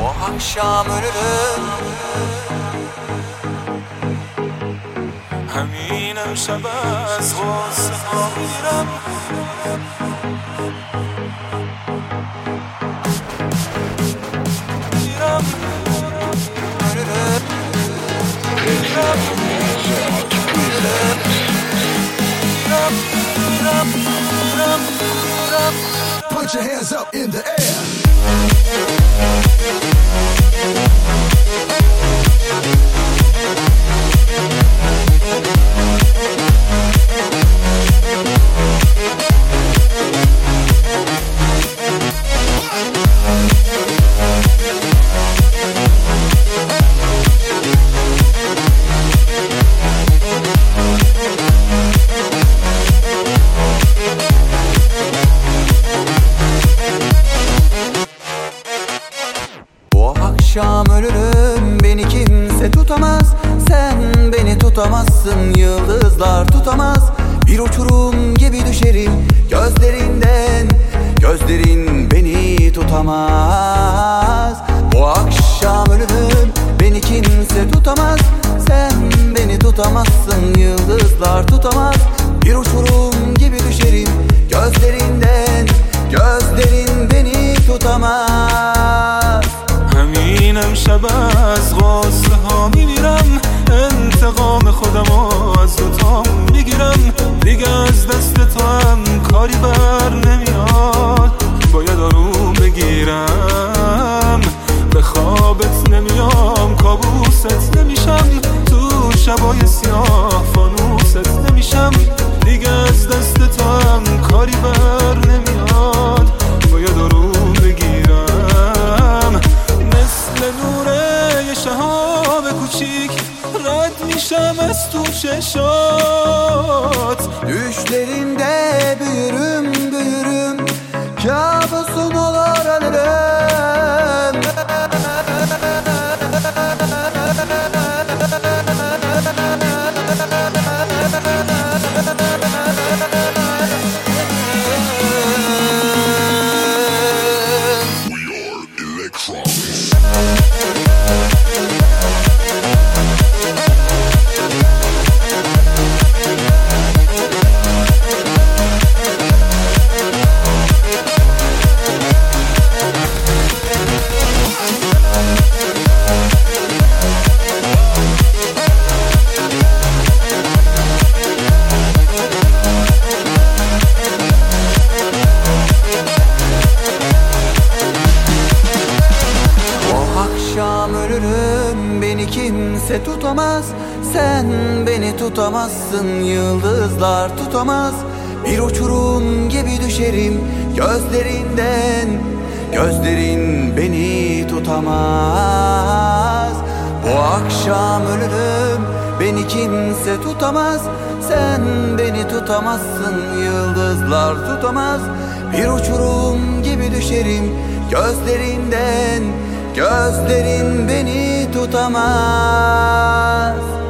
akşam ölürüm. همین امشب از غصه ها میرم Put your hands up in the air. Akşam ölürüm, beni kimse tutamaz. Sen beni tutamazsın, yıldızlar tutamaz. Bir uçurum gibi düşerim gözlerinden. Gözlerin beni tutamaz. Bu akşam ölürüm, beni kimse tutamaz. Sen beni tutamazsın, yıldızlar tutamaz. Bir uçurum gibi düşerim gözlerinden. Gözlerin beni tutamaz. همین امشب از غصه ها میمیرم انتقام خودم از دوتام میگیرم دیگه از دست تو هم کاری بر نمیاد باید آروم بگیرم به خوابت نمیام کابوست نمیشم تو شبای سیاه فانوست نمیشم دیگه از دست تو هم کاری بر نمیاد باید آروم بگیرم مثل نوره یه شهاب کوچیک رد میشم از تو چشات Düşlerinde büyürüm büyürüm, kabusun olur ölürüm. Akşam ölürüm, beni kimse tutamaz. Sen beni tutamazsın, yıldızlar tutamaz. Bir uçurum gibi düşerim gözlerinden. Gözlerin beni tutamaz. Bu akşam ölürüm, beni kimse tutamaz. Sen beni tutamazsın, yıldızlar tutamaz. Bir uçurum gibi düşerim gözlerinden. Gözlerin beni tutamaz.